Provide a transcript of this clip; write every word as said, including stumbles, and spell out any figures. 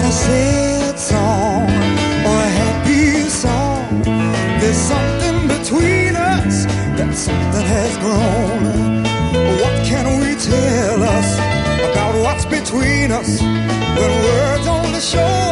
a sad song or a happy song. There's something between us, that something has grown. What can we tell us about what's between us when words only show